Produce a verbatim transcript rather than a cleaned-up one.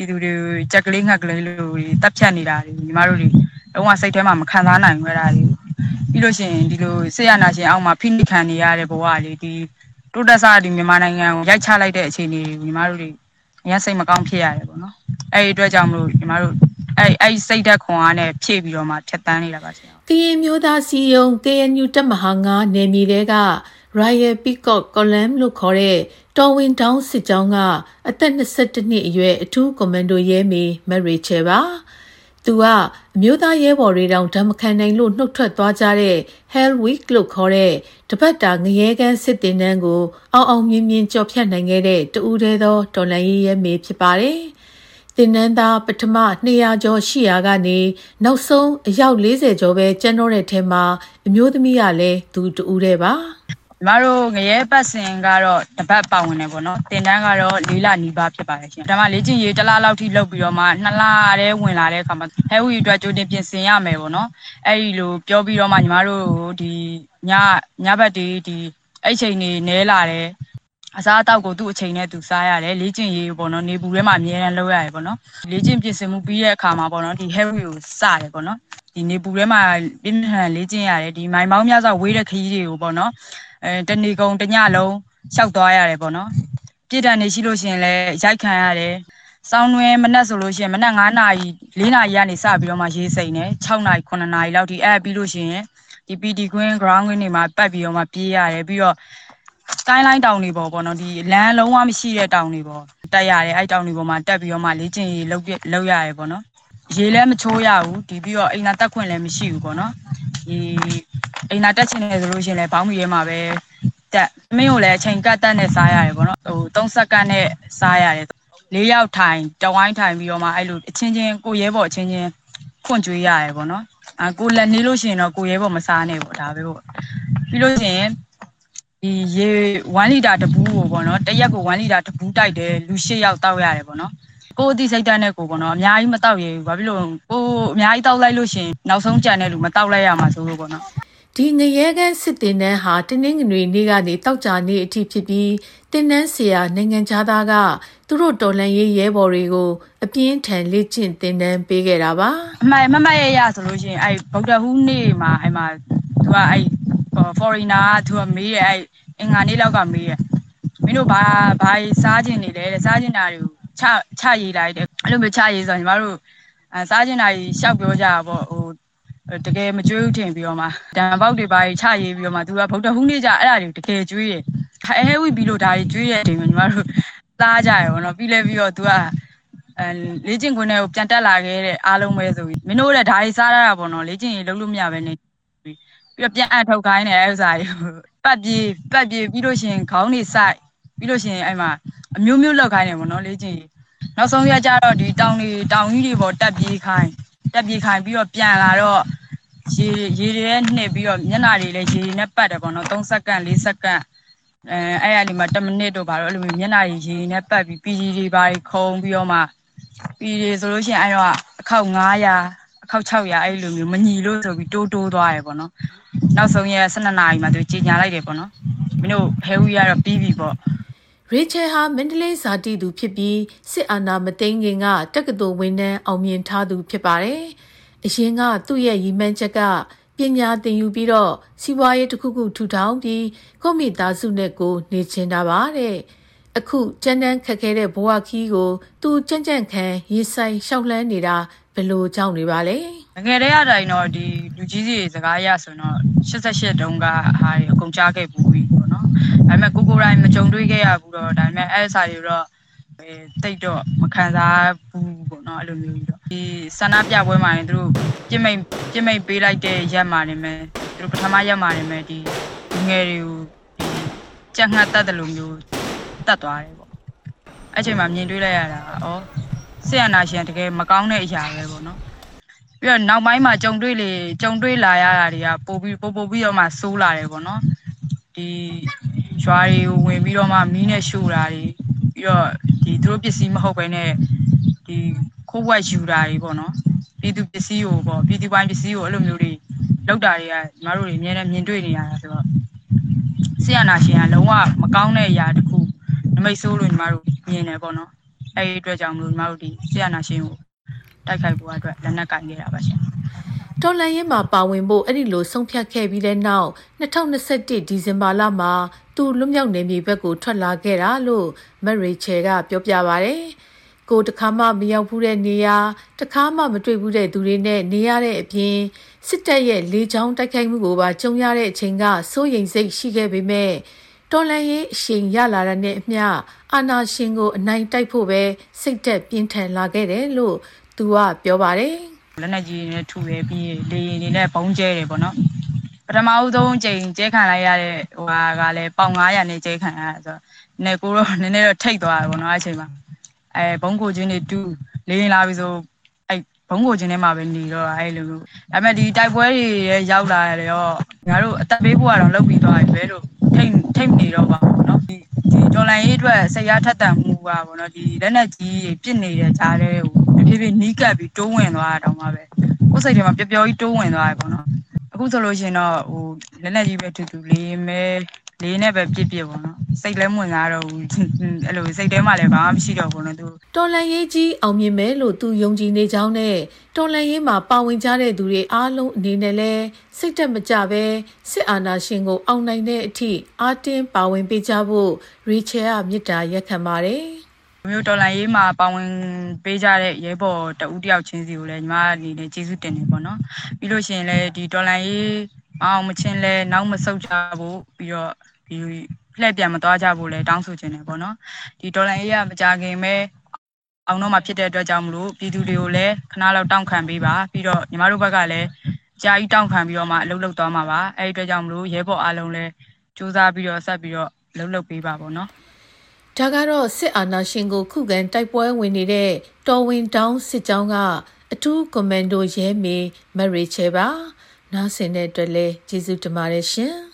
ပြည်သူတွေကြက်ကလေးငှက်ကလေးလိုတပ်ဖြတ်နေတာတွေညီမတို့တွေလုံးဝစိတ်ထဲမှာမခံစားနိုင်ဘူးအဲ့ဒါတွေပြီးလို့ရှိရင်ဒီလိုဆေးရနာရှင်အောက်မှာဖိနှိပ်ခံနေရတဲ့ဘဝလေးဒီတိုးတက်စားဒီမြန်မာနိုင်ငံကိုရိုက်ချလိုက်တဲ့အခြေအနေတွေညီမတို့တွေအရင်စိတ်မကောင်းဖြစ်ရတယ်ပေါ့နော်အဲ့ဒီအတွက်ကြောင့်မလို့ညီမတို့အဲ့အဲ့စိတ်ဓာတ်ခွန်အားနဲ့ဖြည့်ပြီးတော့မှဖြတ်တန်းနေတာပါရှင်ကရင်မျိုးသားစီယုံ K N U တပ်မဟာငါးနယ်မြေတဲက Royal Peacock Column လို့ခေါ်တဲ့တော်ဝင်တောင်းစစ်ကြောင်းကအသက်၂၁နှစ်အရွယ်အထူးကွန်မန်ဒိုရဲမေမက်ရီချယ်ပါသူကအမျိုးသားရဲဘော်တွေတောင်ဓာတ်မခံနိုင်လို့နှုတ်ထွက်သွားကြတဲ့ Hell Week လို့ခေါ်တဲ့တပတ်တာငရဲကန်းစစ်တင်နှန်းကိုအောင်အောင်မြင်မြင်ကြော်ဖြတ်နိုင်ခဲ့တဲ့တူဦးသေးသောတော်လှန်ရေးရဲမေဖြစ်ပါတယ်။တင်နန်းသားပထမနှစ်ရာကျော်ရှိရာကနေနောက်ဆုံးအယောက်၄၀ကျော်ပဲကျန်တော့တဲ့ထဲမှာအမျိုးသမီးကလည်းသူတူဦးသေးပါ။ညီမတို့ငရဲပတ်စင်ကတော့တပတ်ပါဝင်နေပေါ့နော်တင်တန်းကတော့လေးလနီးပါးဖြစ်ပါတယ်ရှင်ဒါမှလေ့ကျင့်ရေးတစ်လလောက်ထိလုပ်ပြီးတော့မှနှစ်လတည်းဝင်လာတဲ့အခါမှာဟဲဝီအတွက်ကြိုတင်ပြင်ဆင်ရမယ်ပေါ့နော်အဲ့ဒီလိုပြောပြီးတော့မှညီမတို့ဒီညညဘက်ဒီဒီအဲ့ချိန်နေနဲလာတယ်အစားအသောက်ကိုသူ့အချိန်နဲ့သူစားရတယ်လေ့ကျင့်ရေးပေါ့နော်နေပူထဲမှာအမြဲတမ်းလုပ်ရတယ်ပေါ့နော်လေ့ကျင့်ပြင်ဆင်မှုပြီးတဲ့အခါမှာပေါ့နော်ဒီဟဲဝီကိုစတယ်ပေါ့နော်ဒီနေပူထဲမှာပြင်းထန်လေ့ကျင့်ရတယ်ဒီမိုင်ပေါင်းများစွာဝေးတဲ့ခရီးတွေကိုပေါ့နော်အဲတနေကုန်တညလုံးလျှောက်သွားရတယ်ပေါ့နော်ပြည့်တန်နေရှိလို့ရှိရင်လည်းရိုက်ခံရတယ်စောင်းတွင်မနက်ဆိုလို့ရှိရင်မနက်9နာရီ4နာရီကနေစပြီးတော့မှရေးစိမ့်တယ်6နာရီ9နာရီလောက်ထိအဲ့ပြီးလို့ရှိရင်ဒီ P T Queen ground တွေမှာပတ်ပြီးတော့မှပြေးရတယ်ပြီးတော့ skyline တောင်တွေပေါ်ပေါ့နော်ဒီလမ်းလုံးဝမရှိတဲ့တောင်တွေပေါ်တက်ရတယ်အဲ့တောင်တွေပေါ်မှာတက်ပြီးတော့မှလေ့ကျင့်ရေးလုပ်လုပ်ရတယ်ပေါ့နော်ရေလည်းမချိုးရဘူးဒီပြီးတော့အိမ်သာတက်ခွင့်လည်းမရှိဘူးပေါ့နော်ဒီအိမ်သာတက်ချင်တယ်ဆိုလို့ရှိရင်လည်းဘောင်းမီရဲမှာပဲတက်မင်းကိုလည်းအချိန်ကတ်တက်နဲ့စားရတယ်ပေါ့နော်ဟို3စက္ကန့်နဲ့စားရတယ်လေးယောက်ထိုင်တဝိုင်းထိုင်ပြီးတော့မှအဲ့လိုအချင်းချင်းကိုရဲဘော်အချင်းချင်းခွန့်ကြွေးရတယ်ပေါ့နော်အကိုလက်နေလို့ရှိရင်တော့ကိုရဲဘော်မစားနဲ့ပေါ့ဒါပဲပေါ့ပြီးလို့ရှိရင်ဒီရေ1လီတာတပူးကိုပေါ့နော်တရက်ကို1လီတာတပူးတိုက်တယ်လူ၈ယောက်တောက်ရတယ်ပေါ့နော်ကိုအသိစိတ်ဓာတ်နဲ့ကိုပေါ့နော်အများကြီးမတောက်ရဘူးဘာဖြစ်လို့ကိုအများကြီးတောက်လိုက်လို့ရှင်နောက်ဆုံးကြံတဲ့လူမတောက်လိုက်ရမှာဆိုလို့ပေါ့နော်ဒီငရဲကန်းစစ်တင်နှန်းဟာတင်းနှင်းငွေနေ့ကနေတောက်ကြနေ့အထိဖြစ်ပြီးတင်းနှန်းဆရာနိုင်ငံသားကသူတို့တော်လှန်ရေးရဲဘော်တွေကိုအပြင်းထန်လေ့ကျင့်တင်နှန်းပေးခဲ့တာပါအမှန်မမရရဆိုလို့ရှိရင်အဲ့ဗုဒ္ဓဟူးနေ့မှာအဲ့မှာသူကအဲ့ foreigner ကသူကမေးတယ်အဲ့အင်္ဂါနေ့လောက်ကမေးတယ်မင်းတို့ဘာဘာစားကျင်နေလဲတဲ့စားကျင်တာတွေကိုချချရေးလိုက်တယ်အဲ့လိုမျိုးချရေးဆိုတော့ညီမတို့အဲစားကျင်တာကြီးရှောက်ပြောကြတာပေါ့ဟိုတကယ်မကြွေးဘူးထင်ပြီးတော့မှတံပေါက်တွေပါချရေးပြီးတော့မှသူကဗုဒ္ဓဟူးနေ့ကျအဲ့ဒါတွေတကယ်ကြွေးတယ်အဲဟဲဝီပြီးလို့ဒါတွေကြွေးတဲ့အချိန်မှာညီမတို့စားကြရပေါ့နော်ပြီးလဲပြီးတော့သူကအဲလေ့ကျင့်ခွင့်တွေကိုပြန်တက်လာခဲ့တဲ့အားလုံးပဲဆိုပြီးမင်းတို့တဲ့ဒါတွေစားရတာပေါ့နော်လေ့ကျင့်ရေးလုပ်လို့မရပဲနေပြီးတော့ပြန်အထုတ်ခိုင်းတယ်အဲ့ဥစားတွေပတ်ပြေးပတ်ပြေးပြီးလို့ရှိရင်ခေါင်းတွေစိုက်ပြီးလို့ရှိရင်အဲ့မှာအမျိုးမျိုးလောက်ခိုင်းတယ်ပေါ့နော်လေ့ကျင့်ရေးနောက်ဆုံးရကြတော့ဒီတောင်တွေတောင်ကြီးတွေပေါ်တက်ပြေးခိုင်းတက်ပြေးခိုင်းပြီးတော့ပြန်လာတော့ရေရေတွေနဲ့နှိပ်ပြီးတော့မျက်နှာတွေလည်းရေနဲ့ပတ်တယ်ပေါ့နော်3စက္ကန့်4စက္ကန့်အဲအဲ့အရာဒီမှာ10မိနစ်တို့ဘာလို့အဲ့လိုမျိုးမျက်နှာတွေရေနဲ့ပတ်ပြီးပီကြီးတွေဘာတွေခုံပြီးတော့မှပီတွေဆိုလို့ရှိရင်အဲ့တော့အခောက်900အခောက်600အဲ့လိုမျိုးမညီလို့ဆိုပြီးတိုးတိုးသွားရပေါ့နော်နောက်ဆုံးရ12နာရီမှာသူကြီးညာလိုက်တယ်ပေါ့နော်မင်းတို့ဟဲဝီကတော့ပြီးပြီပေါ့ရေချယ်ဟာမန္တလေးဇာတိသူဖြစ်ပြီးစစ်အာဏာမသိမ်းခင်ကတက္ကသိုလ်ဝန်ထမ်းအောင်မြင်ထားသူဖြစ်ပါတယ်။အရင်ကသူ့ရဲ့ရည်မှန်းချက်ကပညာသင်ယူပြီးတော့စီးပွားရေးတစ်ခုခုထူထောင်ပြီးကိုယ့်မိသားစုနဲ့ကိုနေချင်တာပါတဲ့။အခုကျန်းတန်းခက်ခဲတဲ့ဘဝခီးကိုသူကြံ့ကြံ့ခံရေးဆိုင်ရှောက်လှမ်းနေတာဘယ်လိုကြောင့်နေပါလဲ။ငယ်တည်းရတိုင်းတော့ဒီလူကြီးစီစကားရဆိုတော့88တုန်းကဟာတွေအကုန်ကြားခဲ့ပူပြီပေါ့နော်။ဒါပေမဲ့ကိုကိုတိုင်းမကြုံတွေ့ခဲ့ရဘူးတော့ဒါပေမဲ့အဲ့အစာတွေတော့အဲတိတ်တော့မခံစားဘူးပေါ့နော်အဲ့လိုမျိုးကြီးတော့ဒီဆန္ဒပြပွဲမှာရင်တို့ပြစ်မိတ်ပြစ်မိတ်ပေးလိုက်တဲ့ရက်မှာနေမယ်တို့ပထမရက်မှာနေမယ်ဒီငယ်တွေကိုဒီကြက်ငှက်တက်တယ်လို့မျိုးတက်သွားတယ်ပေါ့အဲ့ချိန်မှာမြင်တွေ့လိုက်ရတာဩဆေးရနာရှင်တကယ်မကောင်းတဲ့အရာပဲပေါ့နော်ပြီးတော့နောက်ပိုင်းမှာကြုံတွေ့လေကြုံတွေ့လာရတာတွေကပို့ပြီးပို့ပို့ပြီးတော့မှဆိုးလာတယ်ပေါ့နော်ဒီရွာတွေကိုဝင်ပြီးတော့မှမီးနဲ့ရှို့တာတွေပြီးတော့ဒီသူတို့ပစ္စည်းမဟုတ်ဘဲနဲ့ဒီခိုးဝက်ယူတာတွေပေါ့နော်ပြည်သူပစ္စည်းကိုပေါ့ပြည်သူပိုင်းပစ္စည်းကိုအဲ့လိုမျိုးတွေလောက်တာတွေကညီမတို့တွေအများနဲ့မြင်တွေ့နေရတာဆိုတော့ဆေးရနာရှင်ကလုံးဝမကောင်းတဲ့အရာတစ်ခုနမိတ်ဆိုးလို့ညီမတို့မြင်တယ်ပေါ့နော်အဲ့ဒီအတွက်ကြောင့်မလို့ညီမတို့ဒီဆရာနာရှင်ကိုတိုက်ခိုက်ဖို့အတွက်လက်နက်ကင်ခဲ့တာပါရှင်တော်လှန်ရေးမှာပါဝင်ဖို့အဲ့ဒီလိုဆုံးဖြတ်ခဲ့ပြီးတဲ့နောက်၂၀၂၁ဒီဇင်ဘာလမှာသူလွတ်မြောက်နေမြေဘက်ကိုထွက်လာခဲ့တာလို့မက်ရီချယ်ကပြောပြပါဗျ။ကိုတခါမှမရောက်ဘူးတဲ့နေရာတခါမှမတွေ့ဘူးတဲ့သူတွေနဲ့နေရတဲ့အပြင်စစ်တပ်ရဲ့လေကြောင်းတိုက်ခိုက်မှုကိုပါကြုံရတဲ့အချိန်ကစိုးရိမ်စိတ်ရှိခဲ့ပေမဲ့တော်လှန်ရေးအရှိန်ရလာတဲ့နဲ့အမျှအာဏာရှင်ကိုအနိုင်တိုက်ဖို့ပဲစိတ်သက်ပြင်းထန်လာခဲ့တယ်လို့သူကပြောပါတယ်လက်နက်ကြီးနဲ့ထူရဲပြီးလေရင်တွေနဲ့ပုံကျဲတယ်ပေါ့နော်ပထမဦးဆုံးချိန်ကျဲခံလိုက်ရတဲ့ဟိုဟာကလည်းပေါင်န၅၀၀နဲ့ကျဲခံရတာဆိုတော့နည်းကိုတော့နည်းနည်းတော့ထိတ်သွားတယ်ပေါ့နော်အဲ့ချိန်မှာအဲဘုံကိုချင်းတွေတူလေရင်လာပြီဆိုအဲ့ဘုံကိုချင်းထဲမှာပဲနေတော့အဲ့လိုမျိုးဒါပေမဲ့ဒီတိုက်ပွဲတွေရောက်လာတယ်ရောငါတို့အသက်ပေးဖို့ကတော့လုပ်ပြီးသွားပြီပဲလို့ထိတ်ထိတ်နေတော့ပါဘူးနော်ဒီဒီဒေါ်လာရေးအတွက်ဆရာထက်တန်မှုကပေါ့နော်ဒီလက်နက်ကြီးပြစ်နေတဲ့ကြားတဲ့ဟိုဖြည်းဖြည်းနီးကပ်ပြီးတိုးဝင်သွားတာတော့မှပဲကိုယ်စိတ်ထဲမှာပျော်ပျော်ကြီးတိုးဝင်သွားတယ်ပေါ့နော်အခုဆိုလို့ရှိရင်တော့ဟိုလက်နက်ကြီးပဲတူတူလေးမဲလေးနဲ့ပဲပြစ်ပြစ်ပေါ့နော်စိတ်လည်းမဝင်လာတော့ဘူးအဲ့လိုစိတ်ထဲမှာလည်းဘာမှမရှိတော့ဘူးနော်သူတော်လန်ရေးကြီးအောင်မြင်မယ်လို့သူယုံကြည်နေကြောင်းနဲ့တော်လန်ရေးမှာပါဝင်ကြတဲ့သူတွေအားလုံးအနေနဲ့လဲစိတ်တက်မကြပဲစစ်အာဏာရှင်ကိုအောင်နိုင်တဲ့အထိအားတင်းပါဝင်ပေးကြဖို့ရီချယ်ကမြစ်တာရက်ခံပါတယ်မျိုးတော်လန်ရေးမှာပါဝင်ပေးကြတဲ့ရဲဘော်တဦးတယောက်ချင်းစီကိုလည်းညီမအနေနဲ့ကျေးဇူးတင်နေပေါ့နော်ပြီးလို့ရှိရင်လည်းဒီတော်လန်ရေးမအောင်မချင်းလဲနောက်မဆုတ်ကြဖို့ပြီးတော့ဒီလှည့်ပြန်မသွားကြဖို့လဲတောင်းဆိုချင်တယ်ပေါ့နော်ဒီတော်လန်ရေးကမကြခင်ပဲအောင်တော့မှဖြစ်တဲ့အတွက်ကြောင့်မလို့ပြည်သူတွေကိုလည်းခဏလောက်တောင်းခံပေးပါပြီးတော့ညီမတို့ဘက်ကလည်းကြာကြီးတောင်းခံပြီးတော့မှအလုပ်လုပ်သွားမှာပါအဲ့ဒီအတွက်ကြောင့်မလို့ရဲဘော်အားလုံးလည်းစူးစမ်းပြီးတော့ဆက်ပြီးတော့လုပ်လုပ်ပေးပါပေါ့နော်ဒါကတော့စစ်အာဏာရှင်ကိုခုခံတိုက်ပွဲဝင်နေတဲ့တော်ဝင်တောင်းစစ်ကြောင်းကအထူးကွန်မန်ဒိုရဲမေမက်ရီချယ်ပါနားဆင်တဲ့အတွက်လည်းကျေးဇူးတင်ပါတယ်ရှင်